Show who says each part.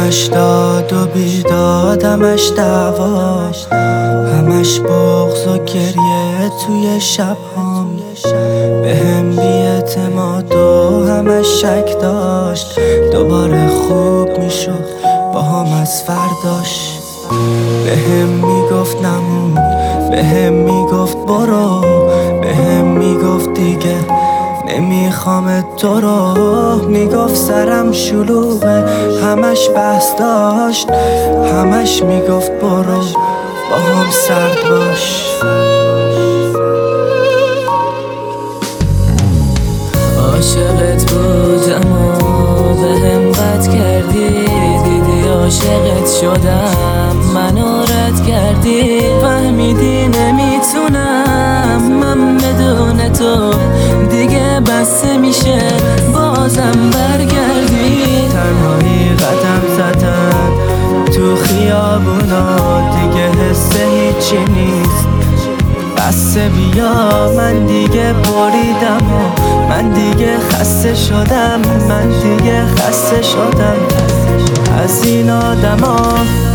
Speaker 1: همش داد و بیداد، همش دعوا، همش بغض و گریه توی شبهام. بهم بی‌اعتماد و همش شک داشت، دوباره خوب میشد باهام از فرداش. بهم میگفت نمون، بهم میگفت برو، بهم میگفت دیگه نمیخوام تو رو. میگفت سرم شلوغه، همش بحث داشت، همش میگفت برو باهام سرد باش.
Speaker 2: عاشقت بودم و بهم بد کردی، دیدی عاشقت شدم منو رد کردی. فهمیدی نمیتونم من بدون تو دیگه بسته میشه بازم برگردی.
Speaker 1: تنهایی قدم زدن تو خیابونا، دیگه حس هیچی نیست، بسته بیا. من دیگه بریدم و من دیگه خسته شدم، من دیگه خسته شدم از این آدما.